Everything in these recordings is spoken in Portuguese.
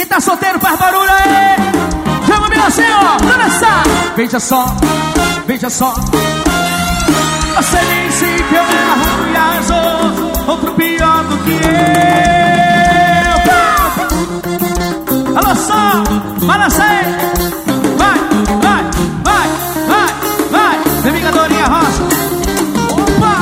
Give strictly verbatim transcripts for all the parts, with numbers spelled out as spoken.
Quem tá solteiro faz barulho aí. Chama bem assim, ó, pra dançar. Veja só, veja só. Você disse que eu era ruim e arrasou outro pior do que eu. Alô, som, balança aí. Vai, vai, vai, vai, vai. Vem, Vingadorinha Rocha. Opa!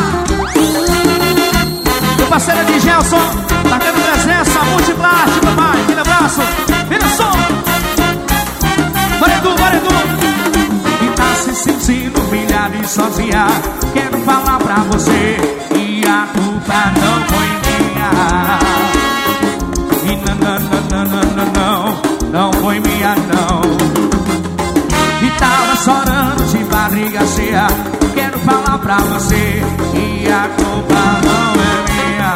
Meu parceiro de Gelson, marcando presença, multiplástico, vai. Aquele abraço, vira som. Bora, Edu, bora, Edu. E tá se sentindo humilhado e sozinha. Quero falar pra você que a culpa não foi minha. E não, não, não, não, não, não, não, não foi minha, não. E tava chorando de barriga cheia. Quero falar pra você que a culpa não é minha.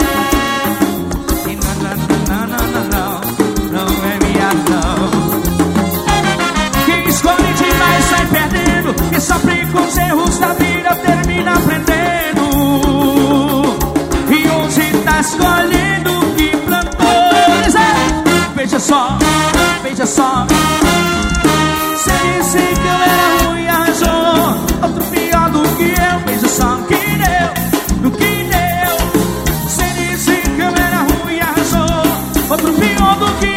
E não, não, não, não, não, não, não é minha, não. Quem escolhe demais sai perdendo. E sofre com os erros da vida termina aprendendo. E hoje tá escolhendo o que plantou. Veja só, veja só. Você disse que eu era ruim e arranjou outro pior do que eu. Veja só o que deu, do que deu. Você disse que eu era ruim e arranjou outro pior do que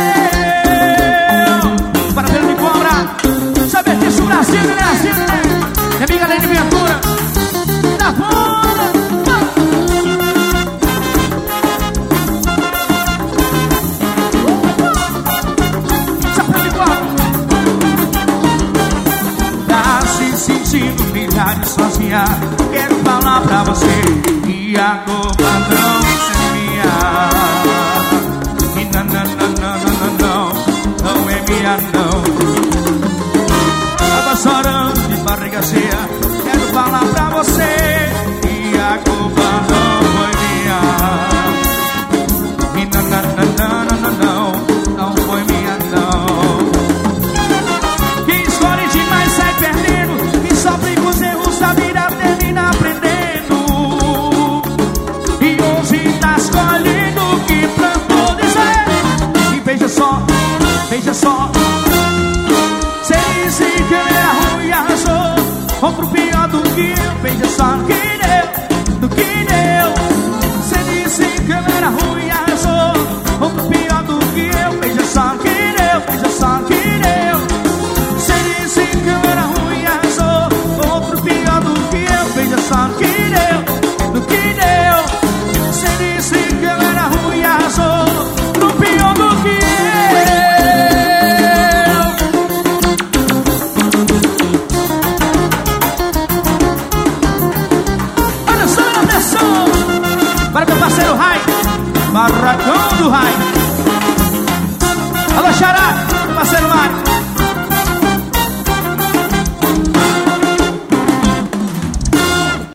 eu. Para ver de cobra. Saber disso, Brasil, Brasil, né? Minha amiga Lene Ventura. Da fora. Sozinha, quero falar pra você que a culpa não é minha. E não, não, não, não, não, não, não é minha, não. Tava chorando de barriga cheia. Quero falar pra você que a culpa não foi minha. E não, não, não, não, não, não, não foi minha, não. Quem escolhe demais sai perdendo. Quem sofre com os erros da vida termina aprendendo. E hoje tá escolhendo o que plantou. Dizer. E veja só, veja só. Cê disse que eu era ruim e arrasou outro pior do que eu. Veja só o que deu, do que deu. Cê disse que eu era ruim e arrasou outro pior do que eu. Veja só o que deu, veja só o que deu. Cê disse que eu era ruim e arrasou outro pior do que eu. Veja só o que deu, do que deu. Cê disse que eu era ruim e arrasou outro pior do que eu. Olha só a atenção. Para meu parceiro Rai, Barracão do Rai. Alô, Xará, parceiro